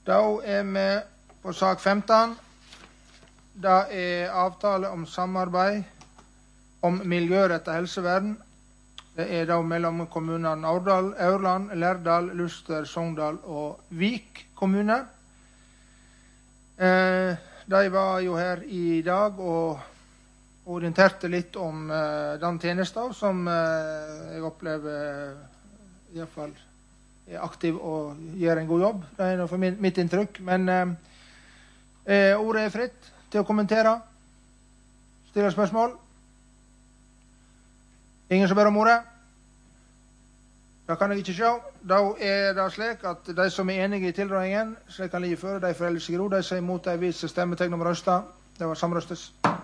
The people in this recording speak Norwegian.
Da vi på sak 15. Det avtale om samarbeid om miljørettet helsevern. Det da mellom kommunene Aurdal, Aurland, Lærdal, Luster, Sogndal og Vik kommune. De var jo her i dag og orienterte litt om den tjenesten som jeg opplever i hvert fall aktiv og gjør en god jobb. Det noe for mitt inntrykk. Men ordet fritt til å kommentere. Stille spørsmål. Ingen som ber om ordet? Det kan jeg ikke se. Da det slik at de som enige i tilrådingen, slik kan ligge føre, de foreldre seg ro, de som imot de viser stemmetegn om røsta. Det var samrøstes.